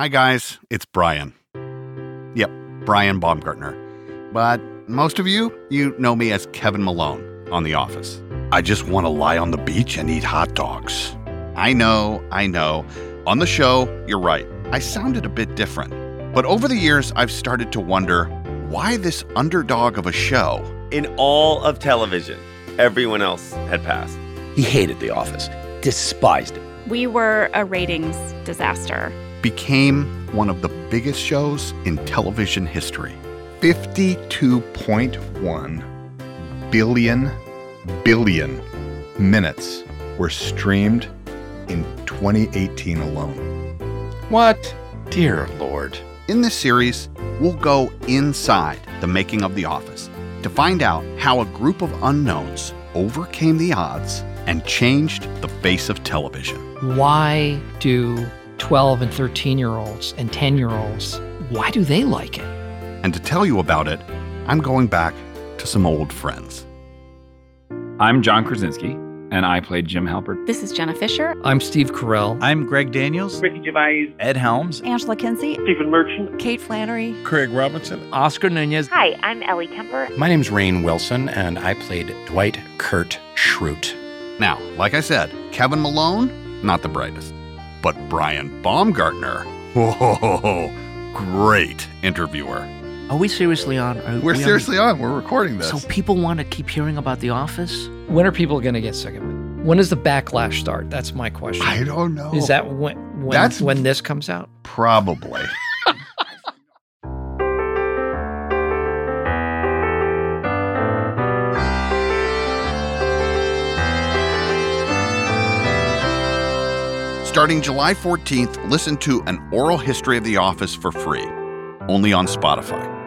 Hi, guys. It's Brian. Yep, Brian Baumgartner. But most of you know me as Kevin Malone on The Office. I just want to lie on the beach and eat hot dogs. I know. On the show, you're right. I sounded a bit different. But over the years, I've started to wonder why this underdog of a show. In all of television, everyone else had passed. He hated The Office, despised it. We were a ratings disaster. Became one of the biggest shows in television history. 52.1 billion minutes were streamed in 2018 alone. What? Dear Lord. In this series, we'll go inside the making of The Office to find out how a group of unknowns overcame the odds and changed the face of television. Why do 12 and 13-year-olds and 10-year-olds, why do they like it? And to tell you about it, I'm going back to some old friends. I'm John Krasinski, and I played Jim Halpert. This is Jenna Fisher. I'm Steve Carell. I'm Greg Daniels. Ricky Gervais. Ed Helms. Angela Kinsey. Stephen Merchant. Kate Flannery. Craig Robinson. Oscar Nunez. Hi, I'm Ellie Kemper. My name's Rainn Wilson, and I played Dwight Kurt Schrute. Now, like I said, Kevin Malone, not the brightest. But Brian Baumgartner, whoa, great interviewer. Are we seriously on? We're seriously on. We're recording this. So people want to keep hearing about The Office? When are people going to get sick of it? When does the backlash start? That's my question. I don't know. Is that when this comes out? Probably. Starting July 14th, listen to An Oral History of The Office for free, only on Spotify.